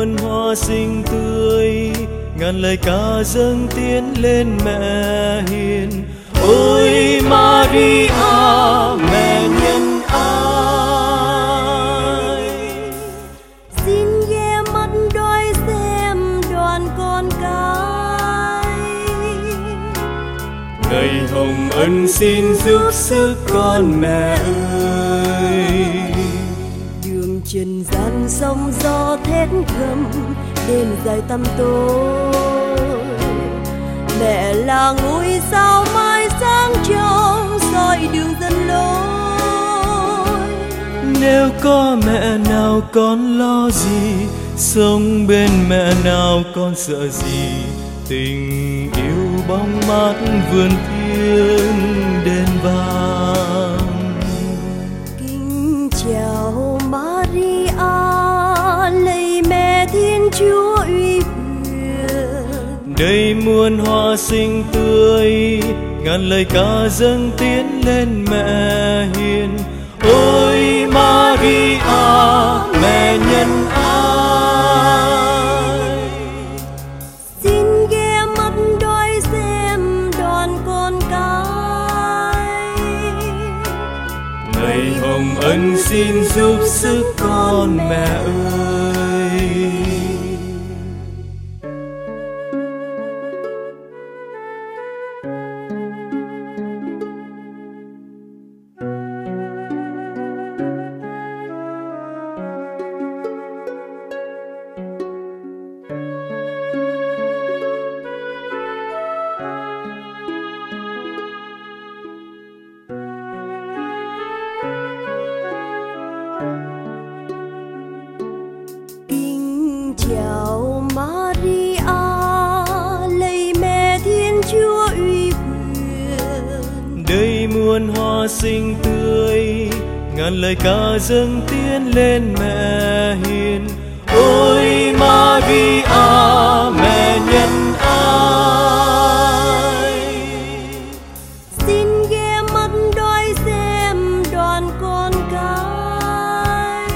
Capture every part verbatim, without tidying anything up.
muôn hoa xinh tươi, ngàn lời ca dâng tiến lên mẹ hiền. Ôi Maria mẹ nhân ái, xin ghé mắt đôi xem đoàn con cái. Ngày hồng ân xin giúp sức con mẹ ơi. Đường trần gian sóng gió thét gầm, đêm dài tăm tối. Mẹ là ngôi sao mai sáng trong soi đường dẫn lối. Nếu có mẹ nào con lo gì, sống bên mẹ nào con sợ gì. Tình yêu bóng mát vườn thiên đền vàng. Kính chào Maria, lạy mẹ Thiên Chúa uy quyền. Đây muôn hoa xinh tươi, ngàn lời ca dâng tiến lên mẹ hiền. Ôi Maria mẹ nhân ái, xin ghé mắt đôi xem đoàn con cái. ngày hồng ân xin giúp sức con mẹ ơi. Kính chào Maria, lạy mẹ Thiên Chúa uy quyền. Đây muôn hoa xinh tươi, ngàn lời ca dâng tiến lên mẹ hiền. Ôi Maria mẹ nhân ái, Xin ghé mắt đôi xem đoàn con cái.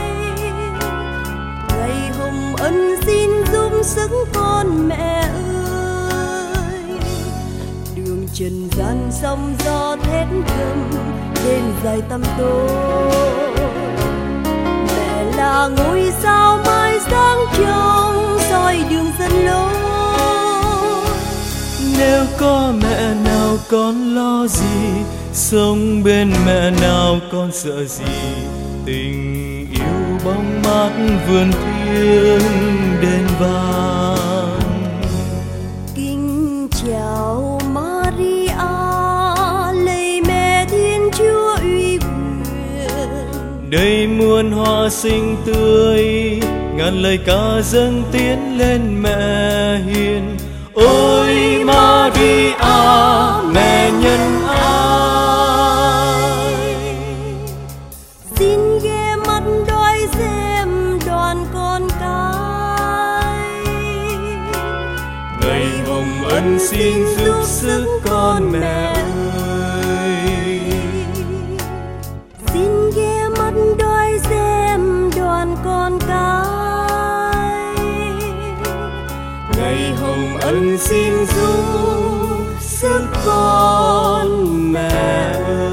Ngày hồng ân xin giúp sức con mẹ ơi. Đường trần gian sóng gió thét gầm, đêm dài tăm tối. Mẹ là ngôi sao mai sáng trong soi đường dẫn lối. nếu có mẹ nào con lo gì, sống bên mẹ nào con sợ gì. Tình yêu bóng mát vườn thiên đền vàng. Kính chào Maria, lạy mẹ Thiên Chúa uy quyền. Đây muôn hoa xinh tươi, ngàn lời ca dâng tiến lên mẹ hiền. Ôi Maria mẹ nhân ái, xin ghé mắt đôi xem đoàn con cái. ngày hồng ân xin giúp sức con mẹ ơi. Xin ghé mắt đôi xem đoàn con cái. Ngày hồng ân xin giúp sức con mẹ ơi.